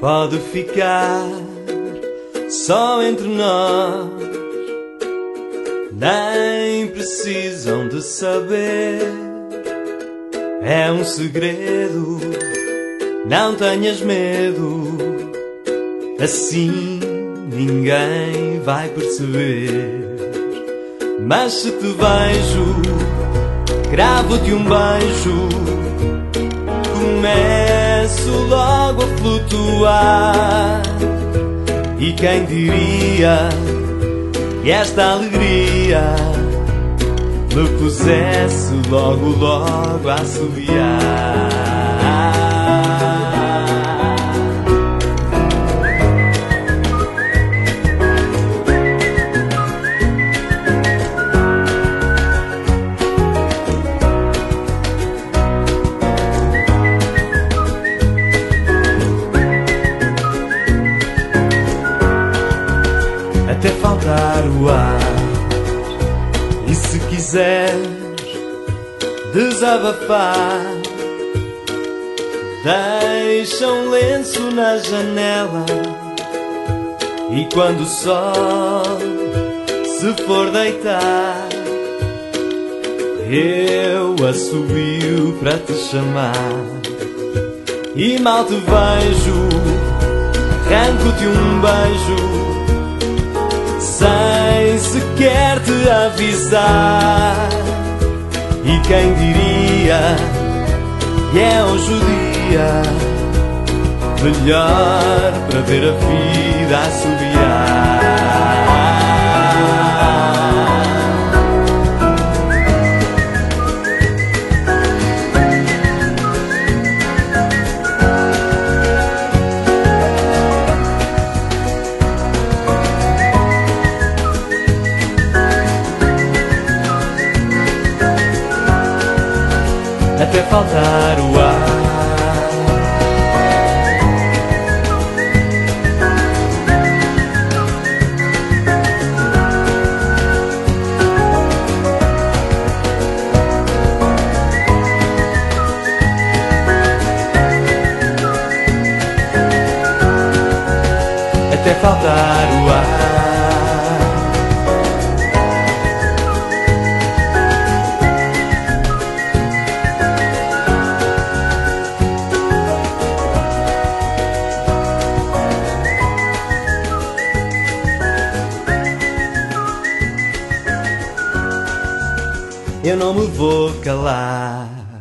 pode ficar só entre nós. Nem precisam de saber, é um segredo, não tenhas medo. Assim ninguém vai perceber. Mas se te vejo, cravo-te um beijo, começo logo a flutuar. E quem diria que esta alegria me pusesse logo, logo a assobiar. Até faltar o ar. E se quiseres desabafar, deixa um lenço na janela, e quando o sol se for deitar, eu assobio para te chamar. E mal te vejo, arranco-te um beijo, sem sequer te avisar. E quem diria que é hoje o dia melhor para ver a vida assobiar. Até faltar o ar. Até faltar o ar. Eu não me vou calar.